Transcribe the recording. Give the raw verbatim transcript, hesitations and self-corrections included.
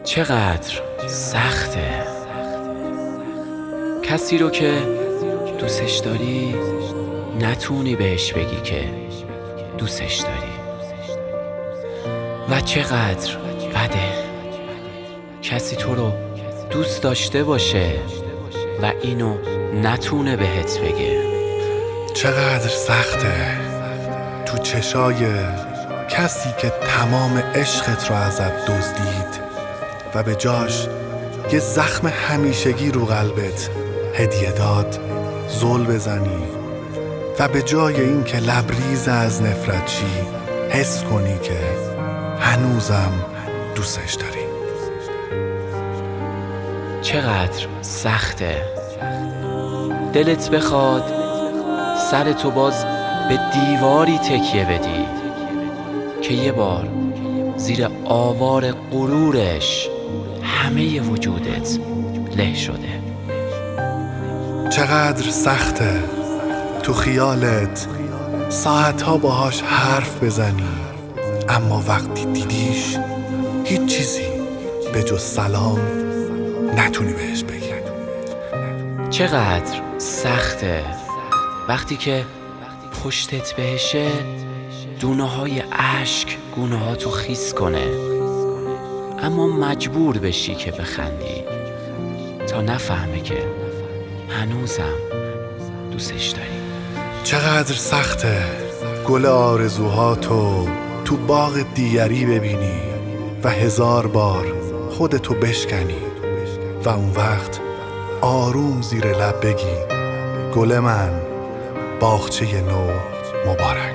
چقدر سخته کسی رو که دوستش داری نتونی بهش بگی که دوستش داری. و چقدر بده کسی تو رو دوست داشته باشه و اینو نتونه بهت بگه. چقدر سخته تو چشای کسی که تمام عشقت رو ازت دزدید و به جاش یه زخم همیشگی رو قلبت هدیه داد زل بزنی و به جای این که لبریز از نفرت چی حس کنی که هنوزم دوستش داری. چقدر سخته دلت بخواد سرتو باز به دیواری تکیه بدی که یه بار زیر آوار غرورش همه وجودت له شده. چقدر سخته تو خیالت ساعتها باهاش حرف بزنی اما وقتی دیدیش هیچ چیزی به جز سلام نتونی بهش بگی. چقدر سخته وقتی که پشتت بهشه دونه های عشق گونه ها تو خیس کنه اما مجبور بشی که بخندی تا نفهمه که هنوزم دوستش داری. چقدر سخته گل آرزوهاتو تو باغ دیگری ببینی و هزار بار خودتو بشکنی و اون وقت آروم زیر لب بگی گل من باغچه نو مبارک.